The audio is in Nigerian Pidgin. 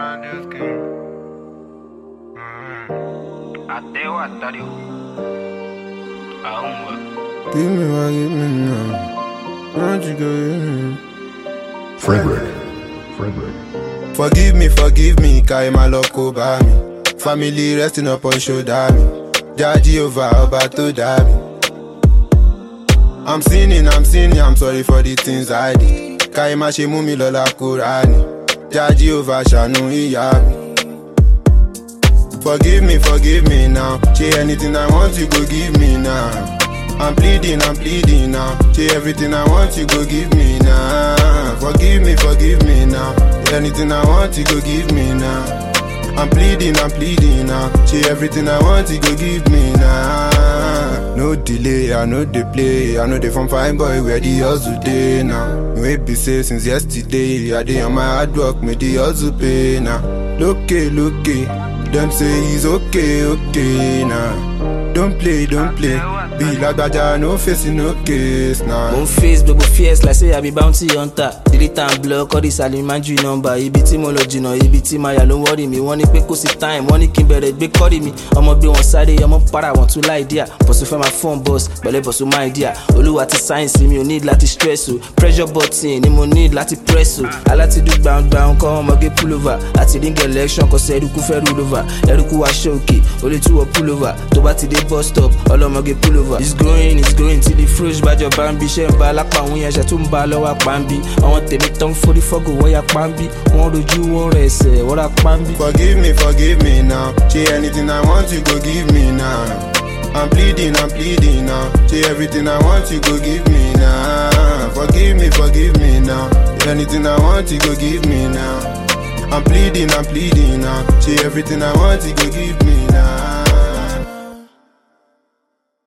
around this game. Até o Atário. Give me one, give me none. Won't you go? Frederick. Forgive me, carry my luck over me. Family resting up on shoulder me. Jaji over, about to die me. I'm sinning, I'm sorry for the things I did. Carry my shame me lola kurani. Jaji over, shanu iyami. Forgive me now. Say anything I want, you go give me now. I'm pleading now. Say everything I want, you go give me now. Forgive me now. Anything I want, you go give me now. I'm pleading now. Say everything I want, you go give me now. No delay, I know they play. I know they from fine boy where the hustle day now. We be say since yesterday, I dey on my hard work, me the hustle pay now. Look, them say he's okay now. Don't play. Be like Baja, no facing no case now. Mon face, baby fierce, like say I be bounty hunter. Delete and block all this alimentary number. Ibiti mo lo jino, ibiti maya, don't worry me. One quick kosi time, one kimber big calling me. I'ma be one side, I'ma para, want to lie there. Pursue for my phone boss, but pursue my idea. Olu what science, me you need lati stress. Pressure button, you need lati press. I like to do bound, come I'ma get pull over. I didn't get election, cause Eruku ferro over. Eruku wa shoki, only two a pull over. Tobati de bus stop, all I'ma get pull over. It's growing till the fruits by your bambi. She like when you to mbalo bambi. I want to make tongue for the fog where you bambi. Want to do what I say, what I bambi. Forgive me now. Say anything I want, you go give me now. I'm pleading now. Say everything I want, you go give me now. Forgive me now. Anything I want, you go give me now. I'm pleading now. Say everything I want, you go give me now.